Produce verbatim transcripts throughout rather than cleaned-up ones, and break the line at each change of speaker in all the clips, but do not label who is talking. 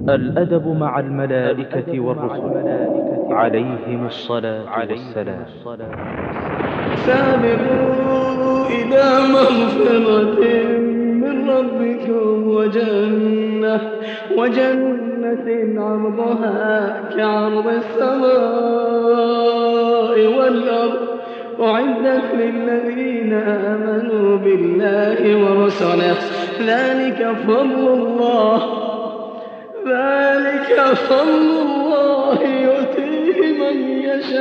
الأدب مع الملائكة والرسل عليهم الصلاة والسلام.
سابقوا إلى مغفرة من ربكم وجنة وجنة عرضها كعرض السماء والأرض أعدت للذين آمنوا بالله ورسله ذلك فضل الله ذلك فضل الله يؤتيه من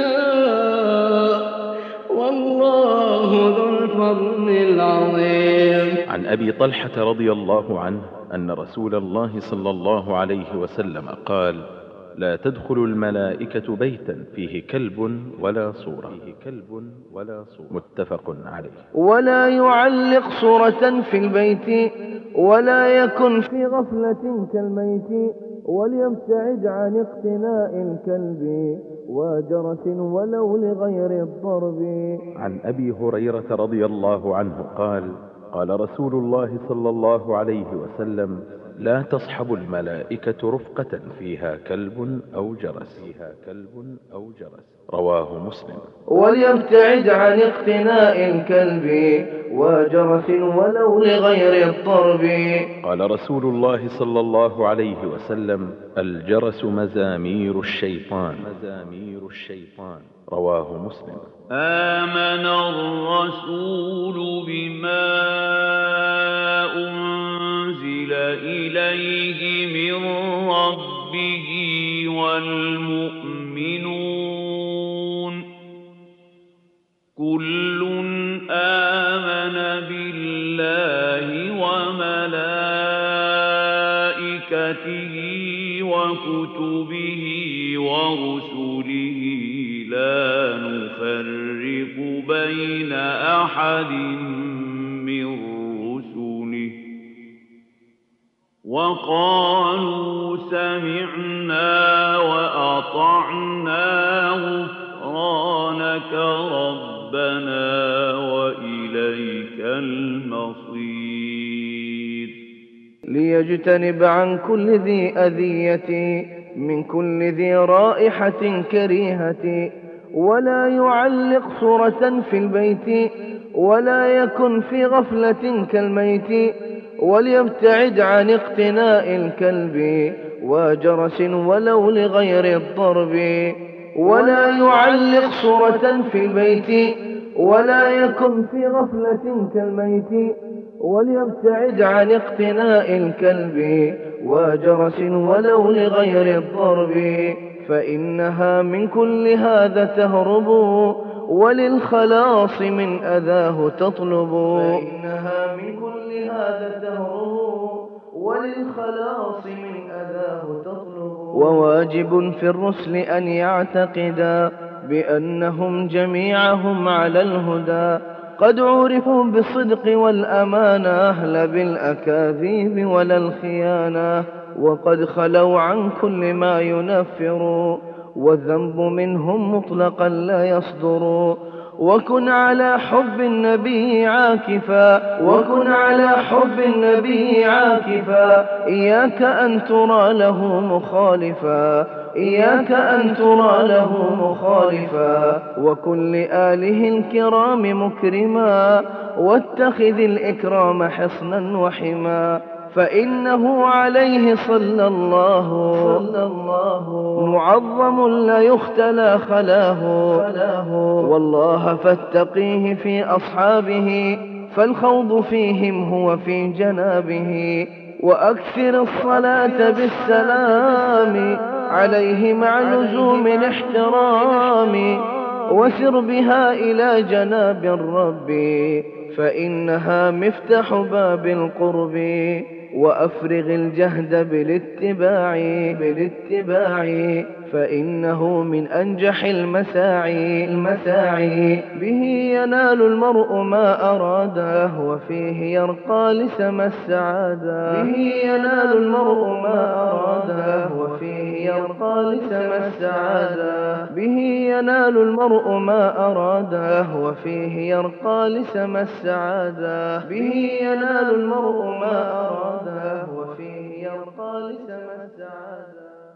يشاء والله ذو الفضل العظيم.
عن أبي طلحة رضي الله عنه أن رسول الله صلى الله عليه وسلم قال: لا تدخل الملائكة بيتا فيه كلب ولا صورة. متفق عليه.
ولا يعلق صورة في البيت ولا يكن في غفلة كالميت وليبتعد عن اقتناء الكلب وجرس ولو لغير الضرب.
عن أبي هريرة رضي الله عنه قال: قال رسول الله صلى الله عليه وسلم: لا تصحب الملائكة رفقة فيها كلب أو جرس. فيها كلب أو جرس. رواه مسلم.
وليبتعد عن اقتناء الكلب وجرس ولو لغير الضرب.
قال رسول الله صلى الله عليه وسلم: الجرس مزامير الشيطان. مزامير الشيطان. رواه مسلم.
آمن الرسول بما أنزل إليه من ربه والمؤمنون كل آمن بالله وملائكته وكتبه ورسله لا نفرق بين أحد من رسله وقالوا سمعنا وأطعنا غفرانك ربنا وإليك المصير.
ليجتنب عن كل ذي أذية من كل ذي رائحة كريهة ولا يعلق صورة في البيت ولا يكن في غفلة كالميت وليبتعد عن اقتناء الكلب وجرس ولو لغير الضرب. ولا يعلق صورة في البيت ولا يكن في غفلة كالميت وليبتعد عن اقتناء الكلب وجرس ولو لغير الضرب فإنها من كل هذا تهرب وللخلاص من أذاه تطلب. فإنها من كل هذا تهرب وللخلاص من أذاه تطلب. وواجب في الرسل أن يعتقدا بأنهم جميعهم على الهدى قد عرفوا بالصدق والأمانة لا بالأكاذيب ولا الخيانة وقد خلوا عن كل ما ينفر والذنب منهم مطلقا لا يصدر. وكن على حب النبي عاكفا وكن على حب النبي عاكفا إياك أن ترى له مخالفا إياك أن ترى له مخالفا. وكن لآله الكرام مكرما واتخذ الإكرام حصنا وحما فإنه عليه صلى الله معظم لا يختلى خلاه. والله فاتقيه في أصحابه فالخوض فيهم هو في جنابه. وأكثر الصلاة بالسلام عليه مع لزوم الاحترام وسر بها إلى جناب الرب فإنها مفتاح باب القرب. وأفرغ الجهد بالاتباع بالاتباع فإنه من أنجح المساعي المساعي به ينال المرء ما أراده وفيه يرقى لسما السعادة به ينال المرء ما أراده وفيه يرقى لسما السعادة به ينال المرء ما أراده وفيه يرقى لسما السعادة به ينال المرء ما أراده وفيه يرقى طالسم السعادة.